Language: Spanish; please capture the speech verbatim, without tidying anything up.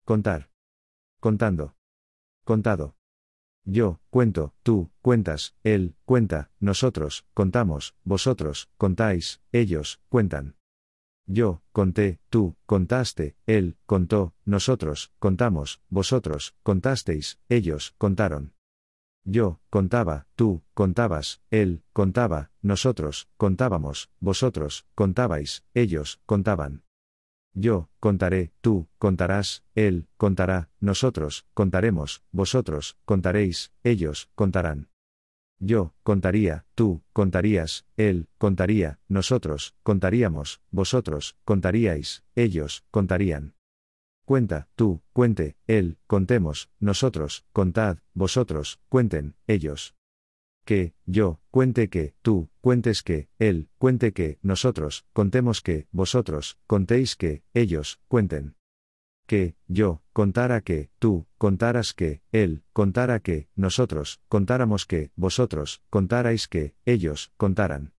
contar, contando, contado. Yo, cuento, tú, cuentas, él, cuenta, nosotros, contamos, vosotros, contáis, ellos, cuentan. Yo, conté, tú, contaste, él, contó, nosotros, contamos, vosotros, contasteis, ellos, contaron. Yo, contaba, tú, contabas, él, contaba, nosotros, contábamos, vosotros, contabais, ellos, contaban. Yo, contaré, tú, contarás, él, contará, nosotros, contaremos, vosotros, contaréis, ellos, contarán. Yo, contaría, tú, contarías, él, contaría, nosotros, contaríamos, vosotros, contaríais, ellos, contarían. Cuenta, tú, cuente, él, contemos, nosotros, contad, vosotros, cuenten, ellos. Que, yo, cuente que, tú, cuentes que, él, cuente que, nosotros, contemos que, vosotros, contéis que, ellos, cuenten. Que, yo, contara que, tú, contaras que, él, contara que, nosotros, contáramos que, vosotros, contarais que, ellos, contaran.